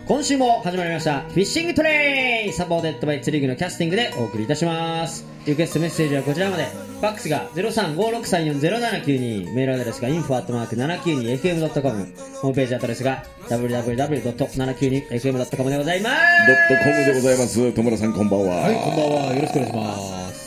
今週も始まりましたフィッシングトレイン、サポーテッドバイ釣り具のキャスティングでお送りいたします。リクエストメッセージはこちらまで。ファックスが 0356340792、メールアドレスが info@792fm.com、 ホームページアドレスが www.792fm.com でございます。 .com でございます。戸村さんこんばんは。 はい、こんばんは。よろしくお願いします。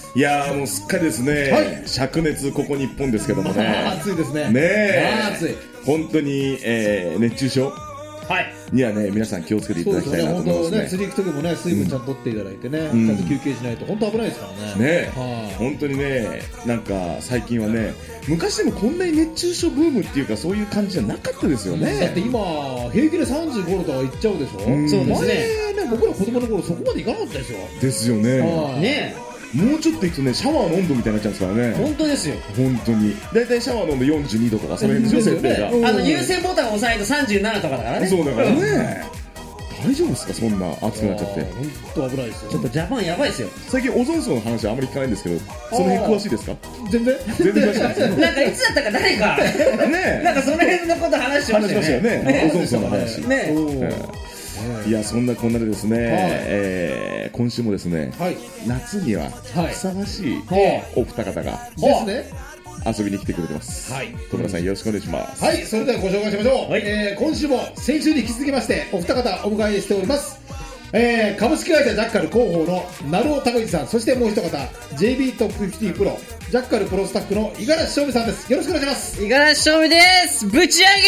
いやーもうすっかりですね、はい、灼熱ここ日本ですけどもね、 暑いですね。 ねえ、 暑い。 本当に、熱中症にはね、皆さん気をつけていただきたいなと思いますね。 釣り行く時もね、水分ちゃんと取っていただいてね、ちゃんと休憩しないと本当危ないですからね。 ね、本当にね、なんか最近はね、昔でもこんなに熱中症ブームっていうかそういう感じじゃなかったですよね。 だって今平気で35度とかいっちゃうでしょ。そうですね。前ね、僕ら子供の頃そこまでいかなかったですよ。 ですよね。 ね。 もうちょっといくとね、シャワーの温度みたいになっちゃうんですからね。 本当ですよ。 本当に。だいたいシャワーの温度42度とかその辺でしょ、設定が。 優先ボタンを押さないと37とかだからね。 そうだからね。大丈夫ですか、そんな暑くなっちゃって。 本当危ないですよ。 ちょっとジャパンやばいですよ。 最近オゾン層の話はあまり聞かないんですけど、その辺詳しいですか？ 全然詳しいです。 なんかいつだったか誰かね、なんかその辺のこと話しましたよね。 オゾン層の話ね。 いや、そんなこんなでですね、今週もですね、夏にはふさわしいお二方がですね、 遊びに来てくれてます。はい、戸村さんよろしくお願いします。 はい、それではご紹介しましょう。今週も先週に引き続きましてお二方お迎えしております。株式会社ジャッカル広報の成尾隆之さん、そしてもう一方 JB トップ50プロジャッカルプロスタッフの五十嵐翔美さんです。よろしくお願いします。 五十嵐翔美です。ぶち上げ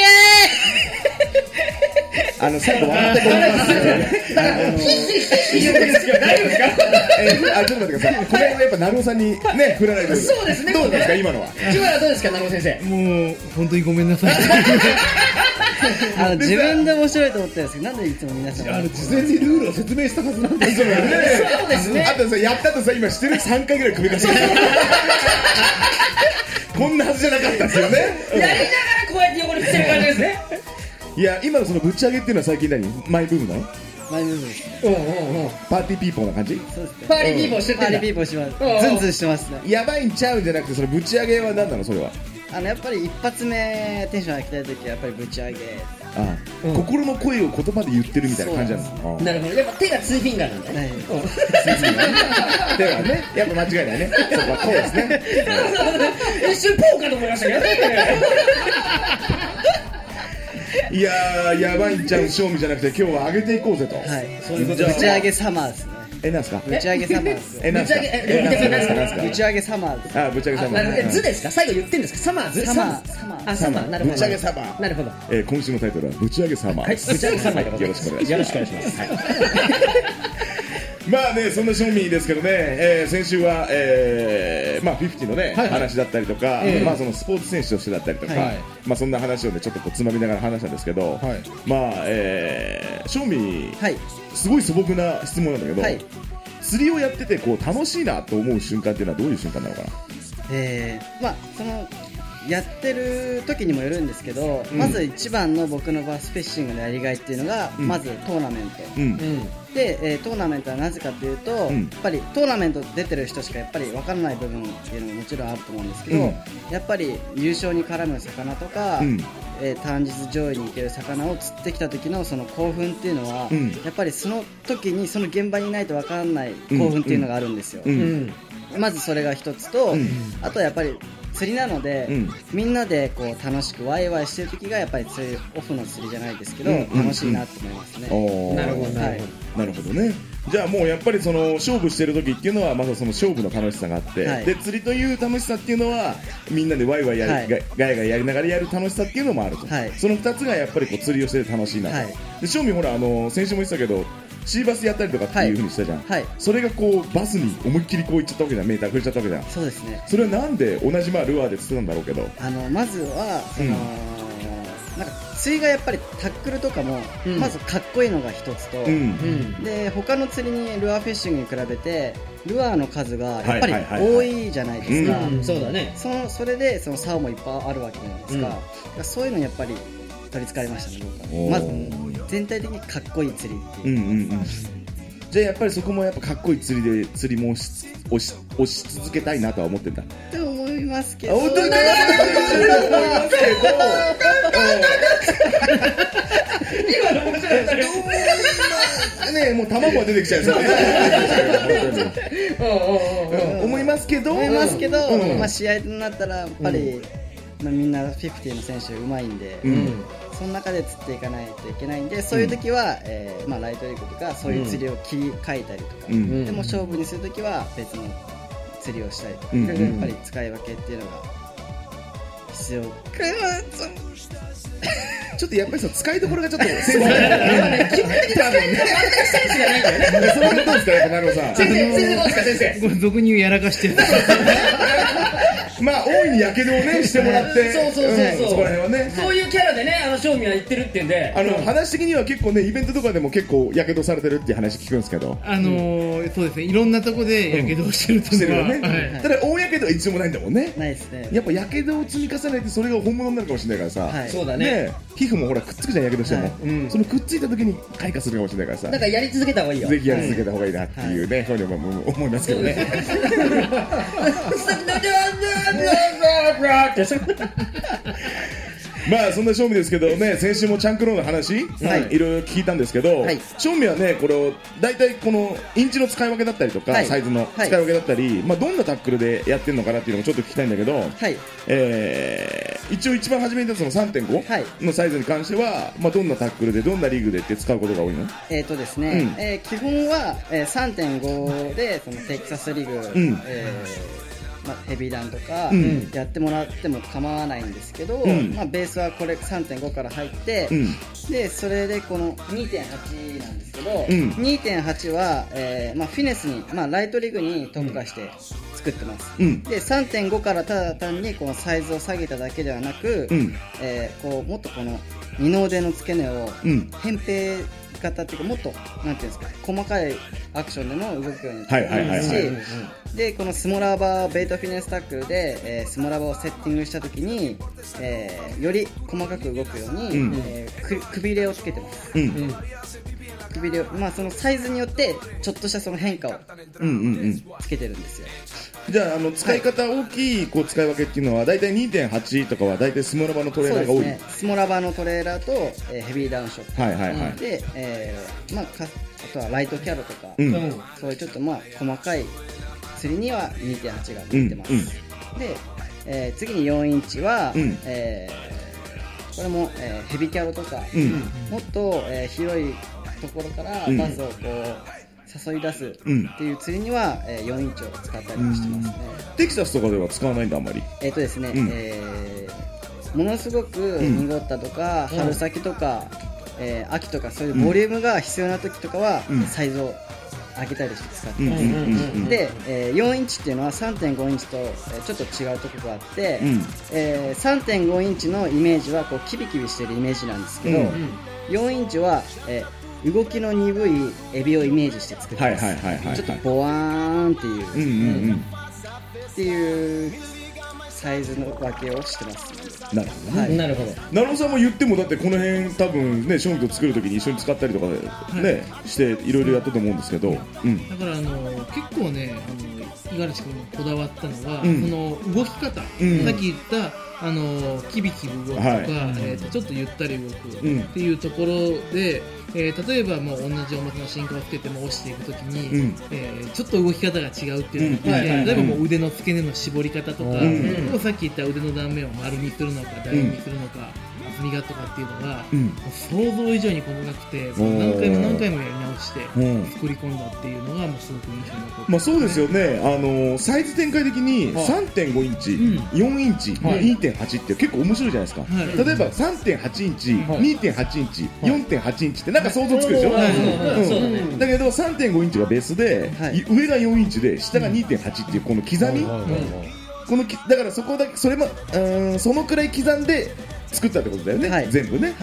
最後笑ってごめんなさい。言ってるんですけど大丈夫ですか？ちょっと待ってください。これはやっぱ成尾さんにね振らないと。 そうですね。 どうですか今のは？ 今はどうですか成尾先生？ もう本当にごめんなさい。自分で面白いと思ったんですけど、なんでいつも皆さん事前にルールを説明したはずなんですよね。 そうですね。 あとさ、やったとさ、今してる3回ぐらい首かしげてこんなはずじゃなかったですよね。 やりながらこうやって横に振ってる感じですね。 いや、今のそのぶち上げっていうのは最近何マイブームなの？ マイブームです。 パーティーピーポーな感じ？ そうですね。 パーティーピーポーしてパーティーピーポーしてます。ズンズンしてますね。 やばいんちゃうんじゃなくて、そのぶち上げは何なのそれは？ やっぱり一発目テンション上げたいときはやっぱりぶち上げ。 心の声を言葉で言ってるみたいな感じなんです。 なるほど。やっぱ手がツーフィンガーなんだね。 手はね、やっぱ間違いないね。そこはこうですね。 一瞬ポーかと思いましたけどね。 いやー、やばいんちゃう賞味じゃなくて今日は上げていこうぜと。 はい。そういうこと。ぶち上げサマーですね。 なんすか？ ぶち上げサマーです。 なんすか？ ぶち上げサマーです。 ぶち上げサマー。 図ですか？最後言ってんですか？サマーズ？ サマー。 なるほど。 ぶち上げサマー。 なるほど。 今週のタイトルはぶち上げサマー。 はい。ぶち上げサマー。 よろしくお願いします。 よろしくお願いします。 まあね、そんな賞味ですけどね、先週はまあ50のね話だったりとか、まあそのスポーツ選手としてだったりとか、まあそんな話をねちょっとこうつまみながら話したんですけど、まあ賞味すごい素朴な質問なんだけど、釣りをやっててこう楽しいなと思う瞬間っていうのはどういう瞬間なのかな？ まあそのやってる時にもよるんですけど、まず一番の僕のバスフィッシングのやりがいっていうのが、まずトーナメント、で、トーナメントはなぜかというと、やっぱりトーナメント出てる人しかやっぱり分からない部分っていうのももちろんあると思うんですけど、やっぱり優勝に絡む魚とか、単日上位に行ける魚を釣ってきた時のその興奮っていうのは、やっぱりその時にその現場にいないと分からない興奮っていうのがあるんですよ。まずそれが一つと、あとはやっぱり釣りなので、みんなでこう楽しくワイワイしてる時がやっぱり釣りオフの釣りじゃないですけど、楽しいなと思いますね。 なるほど、 なるほどね。じゃあもうやっぱりその勝負してる時っていうのはまずその勝負の楽しさがあって、で釣りという楽しさっていうのはみんなでワイワイガヤガヤやりながらやる楽しさっていうのもあると、その2つがやっぱりこう釣りをしてて楽しいなと。で正味ほら先週も言ってたけどシーバスやったりとかっていう風にしたじゃん、それがこうバスに思いっきりこういっちゃったわけじゃん、メーター触れちゃったわけじゃん。 そうですね。 それはなんで同じルアーで釣ってたんだろうけど、 まずはその、なんか釣りがやっぱりタックルとかもまずかっこいいのが一つと、で他の釣りにルアーフィッシングに比べてルアーの数がやっぱり多いじゃないですか。 そうだね。 それでその竿もいっぱいあるわけじゃないですか。そういうのにやっぱり取り憑かれましたね、僕は。まず全体的にかっこいい釣りっていう。 じゃあやっぱりそこもやっぱかっこいい釣りで釣りも押し続けたいなとは思ってんだって思いますけど。 本当に思いますけど。 今の面白かったね。 ねもう卵が出てきちゃうんですよ思いますけど、 まあ試合になったらやっぱり、まあ、みんな50の選手うまいんで、その中で釣っていかないといけないんで、そういう時は、まあ、ライトリグとかそういう釣りを切り替えたりとか、でも勝負にする時は別の釣りをしたりとか、いろいろやっぱり使い分けっていうのが必要ちょっとやっぱり使いどころがちょっとセンスがない。基本的に多分ね、センスがないんだよね。それはどうですか、なるほどさん。先生どうですか、先生。 これ俗に言うやらかしてる。 まあ大いにやけどをねしてもらって、 そうそこら辺はね、 そういうキャラでね、正味は言ってるってんで、 話的には結構ね、イベントとかでも結構やけどされてるっていう話聞くんですけど、 そうですね、いろんなとこでやけどをしてるというのは、 ね。ただ大やけどは一度もないんだもんね。 ないですね。 やっぱやけどを積み重ねてそれが本物になるかもしれないからさ、 そうだね。 皮膚もほらくっつくじゃん、やけどしても、そのくっついた時に開花するかもしれないからさ、 だからやり続けた方がいいよ。 ぜひやり続けた方がいいなっていうね、そういうふうに思いますけどね。まあそんな正味ですけどね、先週もチャンクローの話、いろいろ聞いたんですけど、正味はね、これを大体このインチの使い分けだったりとか、サイズの使い分けだったり、まあどんなタックルでやってるのかなっていうのもちょっと聞きたいんだけど、一応一番初めに出たその 3.5 のサイズに関しては、まあどんなタックルでどんなリーグでって使うことが多いの？ ですね、基本は 3.5 でそのテキサスリーグ、まあ、ヘビーダウンとかやってもらっても構わないんですけど、まあ、ベースはこれ 3.5 から入って、でそれでこの 2.8 なんですけど、2.8 は、まあ、フィネスに、まあ、ライトリグに特化して作ってます、で 3.5 からただ単にこのサイズを下げただけではなく、こうもっとこの二の腕の付け根を扁平型っていうか、もっとなんていうんですか、細かいアクションでも動くようになってますし、でこのスモラーバーベイトフィネスタックルで、スモラーバーをセッティングしたときに、より細かく動くように、くびれをつけてます、くびれを、まあ、そのサイズによってちょっとしたその変化をつけてるんですよ。 じゃあ、使い方大きいこう使い分けっていうのはだいたい 2.8 とかはだいたいスモラバのトレーラーが多い。そうですね、スモラバのトレーラーと、ヘビーダウンショット、で、まあ、あとはライトキャロとか、そういうちょっとまあ細かい釣りには 2.8 が向いてます、で、次に4インチは、これも、ヘビキャロとか、もっと、広いところからバスをこう誘い出すっていう釣りには、4インチを使ったりもしてますね。 テキサスとかでは使わないんだ、あんまり。 ですね、ものすごく濁ったとか、春先とか、秋とかそういうボリュームが必要な時とかは、サイズを上げたりして使ってます、で、4インチっていうのは 3.5 インチと、ちょっと違うところがあって、3.5 インチのイメージはこうキビキビしてるイメージなんですけど、4インチは、動きの鈍いエビをイメージして作ってます。ちょっとボワーンっていう、っていうサイズの分けをしてます。 なるほどね。なるほど。なるほどさんも言ってもだってこの辺多分ね、ショーンと作るときに一緒に使ったりとかね、していろいろやったと思うんですけど、だから結構ね、五十嵐君がこだわったのは、その動き方、さっき言ったキビキビ動くとか、ちょっとゆったり動くっていうところで、例えばもう同じ表の進化をつけても押していくときに、ちょっと動き方が違うっていうのが、例えばもう腕の付け根の絞り方とか、さっき言った腕の断面を丸にするのか楕円にするのか、厚みがとかっていうのが、想像以上に細かくて、何回も何回もやり直して作り込んだっていうのがもうすごく印象に残って、 まあそうですよね。サイズ展開的に 3.5 インチ、4インチ、2.8 って結構面白いじゃないですか。例えば 3.8 インチ、2.8 インチ、4.8 インチってなんか想像つくでしょ。だけど 3.5 インチがベースで、上が4インチで下が 2.8 っていうこの刻み、だからそこだけそれもそのくらい刻んで作ったってことだよね、全部ね。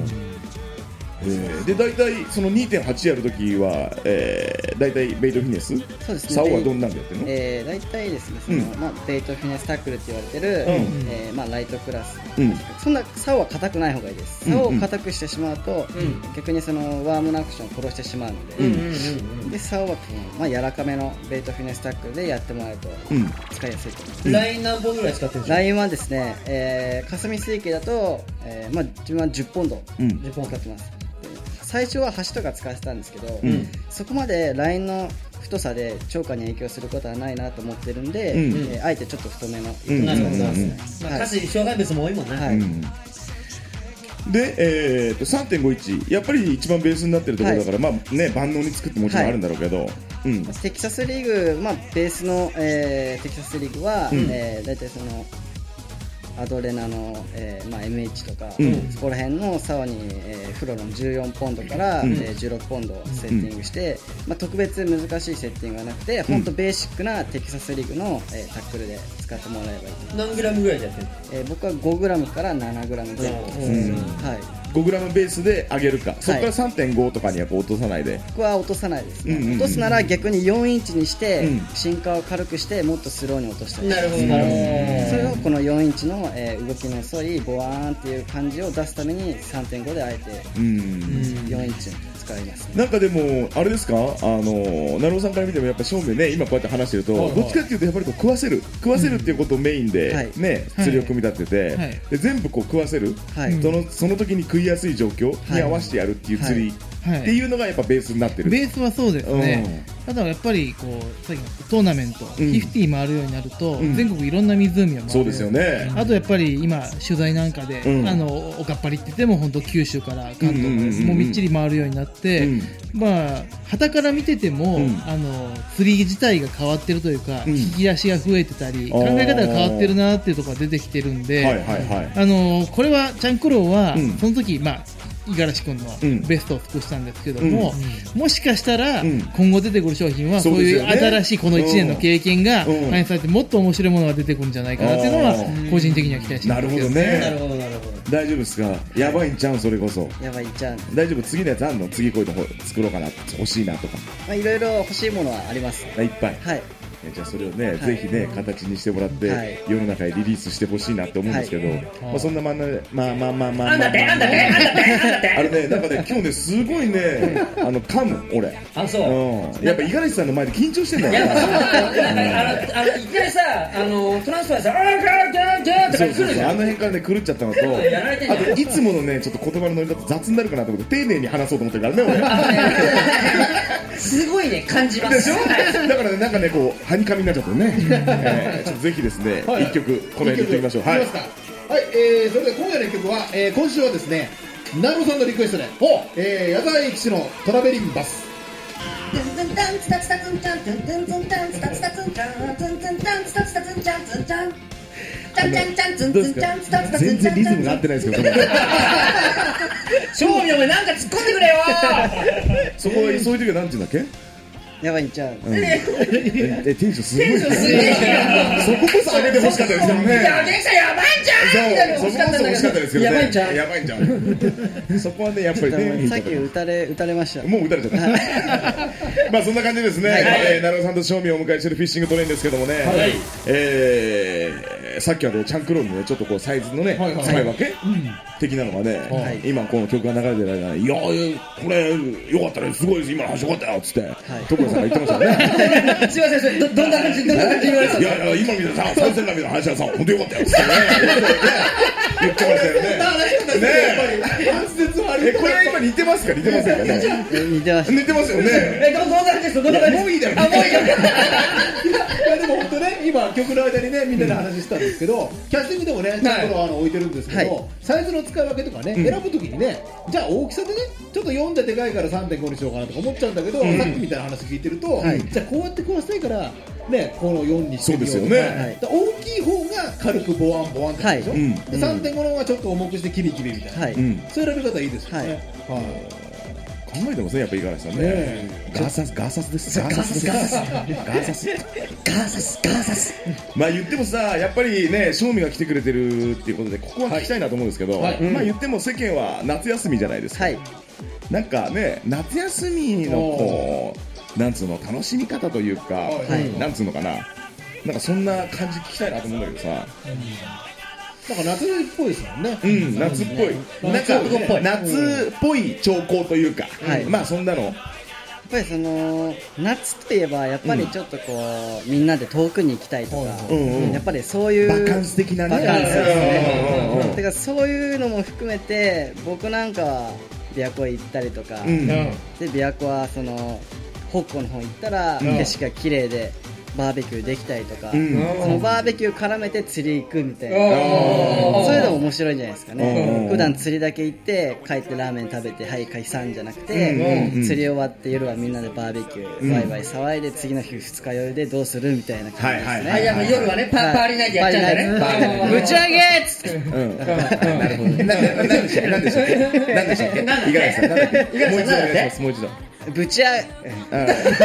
で大体その 2.8 やるときは、大体ベイトフィネス、竿はどんなんでやってるの？ 大体ですね、そのまあ、ベイトフィネスタックルって言われてる、まあ、ライトクラス、そんな竿は硬くない方がいいです。竿を硬くしてしまうと、逆にそのワームのアクションを殺してしまうので、で竿はこの、まあ、柔らかめのベイトフィネスタックルでやってもらうと使いやすいと思います。 ライン何本ぐらい使ってるんですか？ ラインはですね、霞水系だと、まあ、自分は10ポンド使ってます。 最初は端とか使ってたんですけど、そこまでラインの太さで聴覚に影響することはないなと思ってるんで、あえてちょっと太めの糸を使ってますね。 歌詞障害物も多いもんね。 で、3.51 やっぱり一番ベースになってるところだから、まあね、万能に作ってもちろんあるんだろうけど、 テキサスリーグ、まあ、ベースの、テキサスリーグは、大体そのアドレナの、まあ、MH とか、そこら辺の竿に、フロロの14ポンドから、16ポンドをセッティングして、まあ、特別難しいセッティングはなくて、本当ベーシックなテキサスリーグの、タックルで使ってもらえばいいと思います。 何グラムぐらいでやってるの？ 僕は5グラムから7グラム前後です。 5グラムベースで上げるか、そこから 3.5 とかにやっぱ落とさないで。 僕は落とさないですね。落とすなら逆に4インチにして、進化を軽くしてもっとスローに落としたり。 なるほどなるほど。 それをこの4インチの、動きの遅いボワーンっていう感じを出すために 3.5 であえて4インチを使いますね。 なんかでもあれですか、成尾さんから見てもやっぱ正面ね、今こうやって話してると、どっちかっていうとやっぱりこう食わせるっていうことをメインでね、釣りを組み立てて、で全部こう食わせる、その時に食いやすい状況に合わせてやるっていう釣りっていうのがやっぱベースになってる。 ベースはそうですね。ただやっぱりこうさっきのトーナメント50回るようになると、全国いろんな湖を回る。 そうですよね。 あとやっぱり今取材なんかで、おかっぱりって言っても本当九州から関東もみっちり回るようになって、まあ旗から見てても、釣り自体が変わってるというか、引き出しが増えてたり、考え方が変わってるなっていうところが出てきてるんで、これはチャンクローは、その時まあ五十嵐君のベストを尽くしたんですけども、もしかしたら今後出てくる商品はそういう新しいこの1年の経験が反映されてもっと面白いものが出てくるんじゃないかなっていうのは個人的には期待してます。 なるほどね。なるほどなるほど。大丈夫ですか？やばいんちゃうん？それこそやばいんちゃうん。 大丈夫？次のやつあんの？次こういうの作ろうかな、欲しいなとか。 まあいろいろ欲しいものはあります。 いっぱい。 はい。 じゃあそれをね、ぜひね、形にしてもらって、世の中へリリースしてほしいなって思うんですけど、まあそんなまあれね、なんかね、今日ね、すごいね、噛む、俺。 あ、そう。 やっぱ五十嵐さんの前で緊張してんだよ。 一回さ、トランスファーさ、 あの辺からね、狂っちゃったのと、あと、いつものね、ちょっと言葉のノリだと雑になるかなと思って、丁寧に話そうと思ってるからね、 俺。すごいね、感じます。 でしょ？だからね、なんかね、こう、はにかみになっちゃったね。ちょっとぜひですね、一曲、この辺で言っておきましょう。 はい。それでは今夜の一曲は、今週はですね、ナロさんのリクエストで、矢沢永吉のトラベリンバス。 全然リズムが合ってないですけど、 正味お前なんか突っ込んでくれよ。 そういう時はなんて言うんだっけ？ やばいんちゃう。 テンションすごい。そここそ上げてほしかったですよね。 やばいんちゃう。 そここそ欲しかったですけどね。 やばいんちゃう。 やばいんちゃう。そこはね、やっぱりね。 さっき打たれました。 もう打たれちゃった。まあそんな感じですね。成尾さんと正味をお迎えしているフィッシングトレインですけどもね。さっきはね、チャンクローのね、ちょっとこうサイズのね、使い分け的なのがね、今この曲が流れてる間に、いやこれよかったね、すごいです、今の話よかったよっつって、所さんが言ってましたね。 すいません、どんな感じ言われた？ いや今見たさ、参戦の話はさ、本当よかったよっつってね、言ってましたよね。これ今似てますか？似てませんかね？ 似てます。 似てますよね。 どんな感じですか？ もういいだろ。 いやでも本当ね、今曲の間にねみんなで話したんですけど、キャスティングでもねチャンクロー置いてるんですけど、サイズの使い分けとかね、選ぶときにね、じゃあ大きさでね、ちょっと4ででかいから 3.5 にしようかなとか思っちゃうんだけど、さっきみたいな話聞いてると、じゃあこうやって食わせたいからね、この4にしてみようとか、大きい方が軽くボワンボワンってでしょ、で 3.5 の方がちょっと重くしてキリキリみたいな、そういう選び方いいですよね。 考えてますね、やっぱり五十嵐さんね。ガーサスです。ガーサス。まあ言ってもさ、やっぱりね、正味が来てくれてるっていうことで、ここは聞きたいなと思うんですけど、まあ言っても世間は夏休みじゃないですか。なんかね、夏休みのこう、なんつうの、楽しみ方というか、なんつうのかな。なんかそんな感じ聞きたいなと思うんだけどさ。 なんか夏っぽいですもんね。 夏っぽい。なんか夏っぽい兆候というか、まあそんなの。 やっぱりその夏といえばやっぱりちょっとこうみんなで遠くに行きたいとか、やっぱりそういうバカンス的なね。 バカンスですね。だからそういうのも含めて僕なんかは琵琶湖へ行ったりとか、で琵琶湖はその北湖の方行ったら景色が綺麗でバーベキューできたりとか、そのバーベキュー絡めて釣り行くみたいな、そういうのも面白いんじゃないですかね。普段釣りだけ行って帰ってラーメン食べてはい解散じゃなくて、釣り終わって夜はみんなでバーベキュー、ワイワイ騒いで次の日二日酔いでどうするみたいな感じですね。 夜はねパーリーナイトやっちゃうんだね。 打ち上げっつって。 なるほど。何でしたっけ？五十嵐さん、もう一度お願いします。もう一度。 ぶちあ2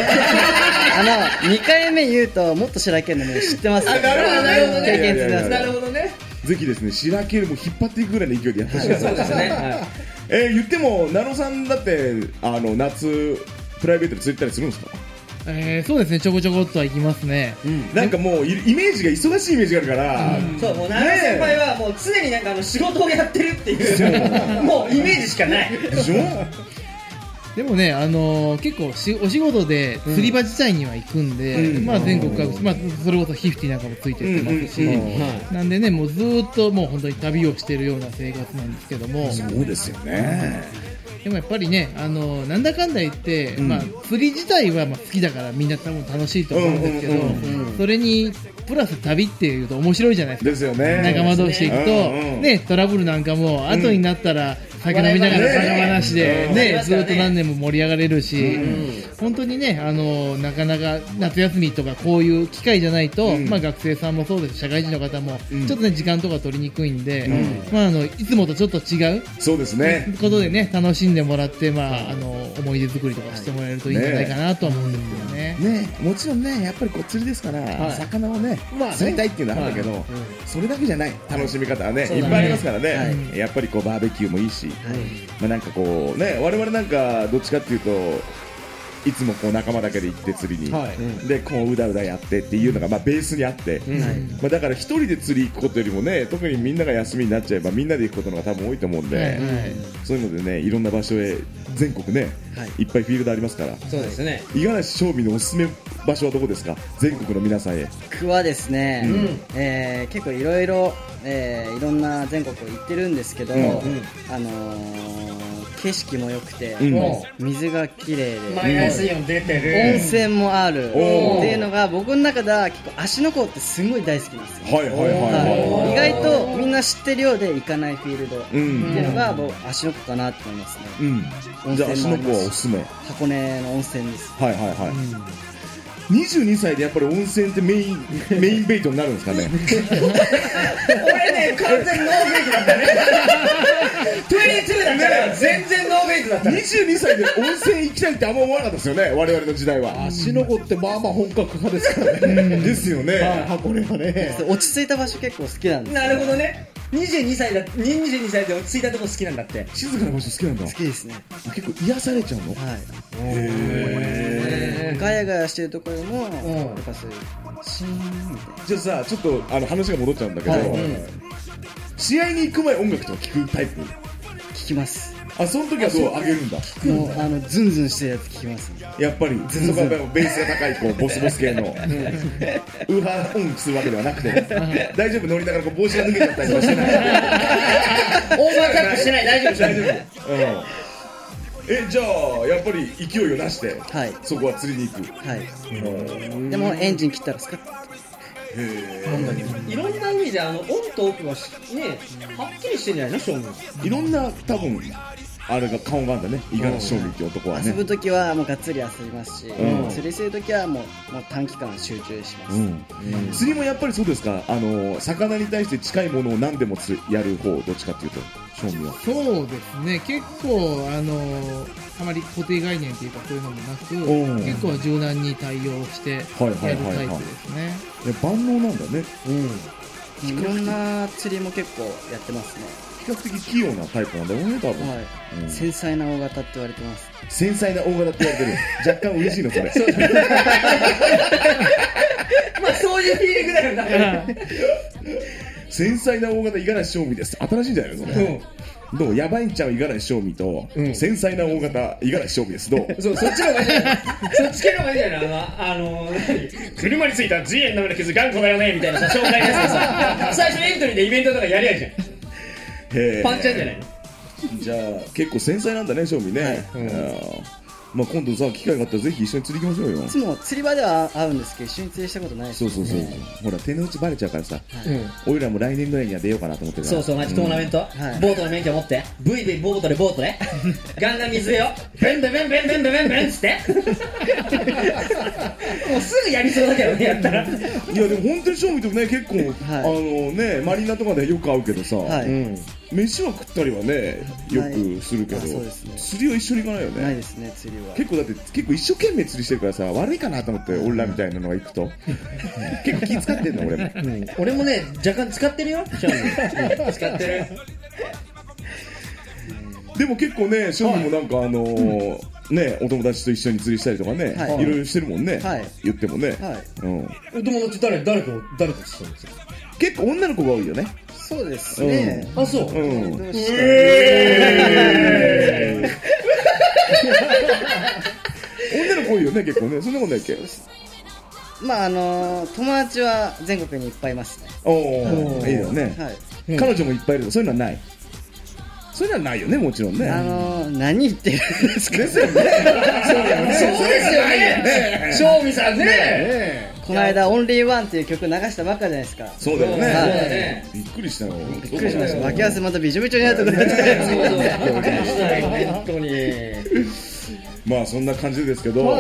回目言うともっとしらけるのも知ってますよ。 なるほどね。 経験積んでます。 なるほどね。 ぜひですね、しらけるも引っ張っていくぐらいの勢いでやってほしいです。 そうですね。 言ってもナロさんだって夏プライベートで釣ったりするんですか？ そうですね、ちょこちょこっとは行きますね。 なんかもうイメージが忙しいイメージがあるから、 そう、もうナロ先輩はもう常になんか仕事をやってるっていうもうイメージしかないでしょ。 でもね、結構お仕事で釣り場自体には行くんで、まあ全国各地、まあそれこそヒフティなんかもついてってますし、なんでね、もうずーっともう本当に旅をしてるような生活なんですけども。 そうですよね。 でもやっぱりね、なんだかんだ言って、まあ釣り自体はまあ好きだからみんな多分楽しいと思うんですけど、それにプラス旅っていうと面白いじゃないですか。 ですよね。 仲間同士で行くと、ね、トラブルなんかも後になったら酒飲みながらバカ話でね、ずっと何年も盛り上がれるし、本当にね、なかなか夏休みとかこういう機会じゃないと、まあ学生さんもそうです、社会人の方もちょっとね時間とか取りにくいんで、まあいつもとちょっと違うそうですねことでね楽しんでもらって、まあ思い出作りとかしてもらえるといいんじゃないかなと思うんですよね。 ね、もちろんね、やっぱりこう釣りですから、魚をね釣りたいっていうのはあるんだけど、それだけじゃない楽しみ方はねいっぱいありますからね。やっぱりこうバーベキューもいいし、まあなんかこうね、我々なんかどっちかっていうといつもこう仲間だけで行って釣りに、でこううだうだやってっていうのがまあベースにあって、まあだから一人で釣り行くことよりもね、特にみんなが休みになっちゃえばみんなで行くことのが多分多いと思うんで、そういうのでね、いろんな場所へ全国ね、いっぱいフィールドありますから。 そうですね。 五十嵐正美のおすすめ場所はどこですか？全国の皆さんへ。 僕はですね、結構いろいろいろんな全国行ってるんですけど、景色も良くて、水が綺麗でマイナスイオン出てる、 温泉もあるっていうのが僕の中では結構芦ノ湖ってすごい大好きなんですよ。意外とみんな知ってるようで行かないフィールドっていうのが僕芦ノ湖かなと思いますね。 じゃあ芦ノ湖はおすすめ。 箱根の温泉です。 22歳でやっぱり温泉ってメインベイトになるんですかね。 俺ね、完全ノーベイトだったね。22だったら全然ノーベイトだった。 22歳で温泉行きたいってあんま思わなかったですよね、我々の時代は。 芦ノ湖ってまあまあ本格派ですからね。 ですよね。 箱根はね。 落ち着いた場所結構好きなんです。 なるほどね。22歳で落ち着いたとこ好きなんだって。 静かな場所好きなんだ。 好きですね。 結構癒されちゃうの？ ガヤガヤしてるところもやっぱそういうシーンみたいな。 じゃあさ、ちょっと話が戻っちゃうんだけど、試合に行く前音楽とか聞くタイプ？ 聞きます。 その時はどう上げるんだ？ もうズンズンしてるやつ聞きますね。 やっぱりそこはベースが高いこうボスボス系のウーハーオンするわけではなくて、大丈夫？乗りながらこう帽子が抜けちゃったりとかしてない？オーバーキャップしてない？大丈夫？大丈夫？じゃあやっぱり勢いを出してそこは釣りに行く。 でもエンジン切ったらスカッと。 いろんな意味でオンとオフはね、はっきりしてんじゃないの？正味いろんな多分あれが顔があるんだね、五十嵐正味って男はね。 遊ぶときはもうがっつり遊びますし、釣りするときはもう短期間集中します。 釣りもやっぱりそうですか？魚に対して近いものを何でもやる方、どっちかっていうと正味は。 そうですね、結構あまり固定概念というかそういうのもなく、結構柔軟に対応してやるタイプですね。 万能なんだね。 いろんな釣りも結構やってますね。 比較的器用なタイプなんだよね、多分。 繊細な大型って言われてます。 繊細な大型って言われてる。若干嬉しいのそれ。 まあそういうフィーリングだよな。 繊細な大型五十嵐正味です。新しいんじゃないのそれ。どう？やばいんちゃう五十嵐正味と繊細な大型五十嵐正味です。どう？ そっちの方がいいじゃない。そっち系の方がいいじゃない。車についた G 円の上の傷頑固だよねみたいな紹介のやつでさ、最初エントリーでイベントとかやりゃいいじゃん。パンチャンじゃないの？ じゃあ結構繊細なんだね、正味ね。まあ今度さ、機会があったらぜひ一緒に釣り行きましょうよ。 いつも釣り場では会うんですけど、一緒に釣りしたことないです。 そうそうそう。ほら、手の内バレちゃうからさ、俺らも来年ぐらいには出ようかなと思ってるから。 そうそう、同じトーナメント。ボートの免許持って、ブイブイボートでガンガン水よ、ベンベンベンベンベンベンベンベンつって。もうすぐやりそうだけどね、やったら。いや、 でも本当に正味とね、結構、ね、マリーナとかでよく会うけどさ、飯は食ったりはね、よくするけど、釣りは一緒に行かないよね。 ないですね、釣りは。 結構だって結構一生懸命釣りしてるからさ、悪いかなと思って、俺らみたいなのが行くと結構気使ってんの俺も。 俺もね、若干使ってるよ、使ってる。 でも結構ね、正味もなんかね、お友達と一緒に釣りしたりとかね、いろいろしてるもんね、言ってもね。 お友達誰としてるんですか？ 結構女の子が多いよね。 そうですね。 あ、そう。 女の子多いよね、結構ね。そんなことないっけ？ まあ友達は全国にいっぱいいますね。 いいよね。彼女もいっぱいいる。そういうのはない。そういうのはないよね、もちろんね。 何言ってるんですか？ ですよね。そうですよね。正味さんね。 この間オンリーワンっていう曲流したばっかじゃないですか。 そうだよね。びっくりしたよ。 びっくりしました。脇汗またびちょびちょになったくらい。 本当に。 まあそんな感じですけど、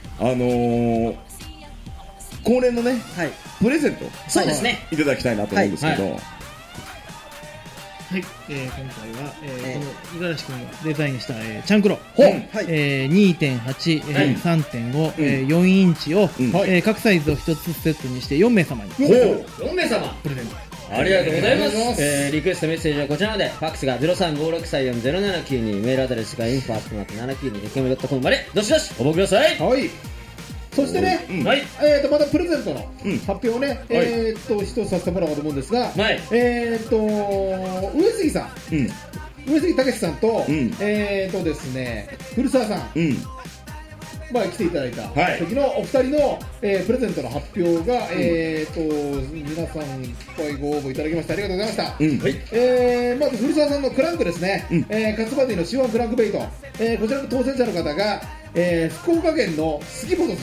恒例のね、プレゼントそうですね、 いただきたいなと思うんですけど。 はい、今回は、この五十嵐君がデザインした、チャンクロ、2.8、3.5、4インチを、各サイズを1つセットにして4名様に 4名様プレゼント。 ありがとうございます。リクエストメッセージはこちらまで。ファックスが 0356340792、メールアドレスが info@792.com までどしどし応募ください。 はい。そしてね、またプレゼントの発表をね、一つさせてもらおうと思うんですが、上杉さん、上杉武さんと、ですね、古澤さん、来ていただいた時のお二人の、プレゼントの発表が、皆さんいっぱいご応募いただきましてありがとうございました。まず古澤さんのクランクですね、カツバディの C1 クランクベイト、こちらの当選者の方が、福岡県の杉本さん、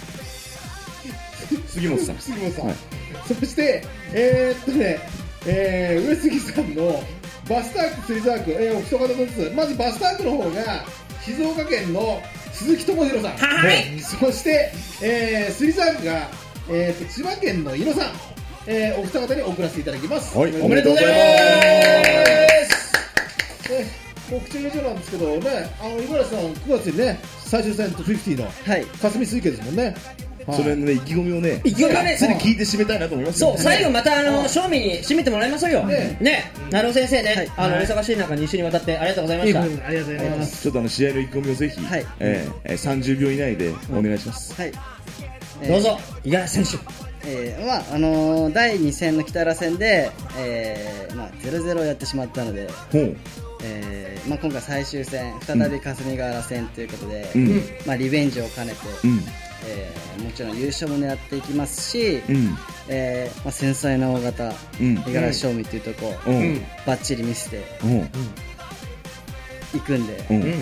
そして、上杉さんのバスターク釣りサーク、お一方ずつ、まずバスタークの方が静岡県の鈴木智弘さん、そして、釣りサークが、千葉県の井野さん、お二方に送らせていただきます。 おめでとうございます。 告知以上なんですけどね、五十嵐さん9月にね、最終戦と50の霞水家ですもんね。 それのね、意気込みをね、次聞いて締めたいなと思います。 そう、最後また正味に締めてもらいましょうよ。ね、成尾先生ね、お忙しい中2週にわたってありがとうございました。 ありがとうございます。 ちょっと試合の意気込みをぜひ30秒以内でお願いします。 どうぞ、五十嵐選手。 第2戦の北浦戦で、0-0をやってしまったので、今回最終戦再び霞ヶ浦戦ということで、リベンジを兼ねて、もちろん優勝も狙っていきますし、繊細な大型五十嵐正味というところバッチリ見せていくんで、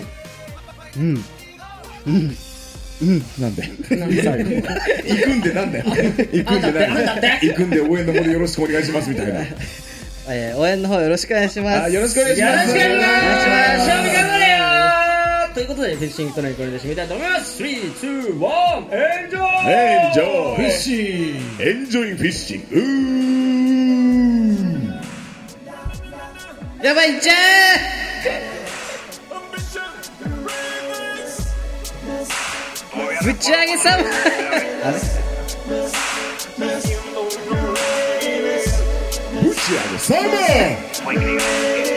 なんで行くんでなんだよ、行くんで応援の方でよろしくお願いしますみたいな。 応援の方よろしくお願いします。 よろしくお願いします。 よろしくお願いします。勝負頑張れよーということで、フィッシングトレインこれで締めたいと思います。3、2、1、エンジョイフィッシングエンジョイフィッシングやばいんちゃーぶち上げさまぶち上げさま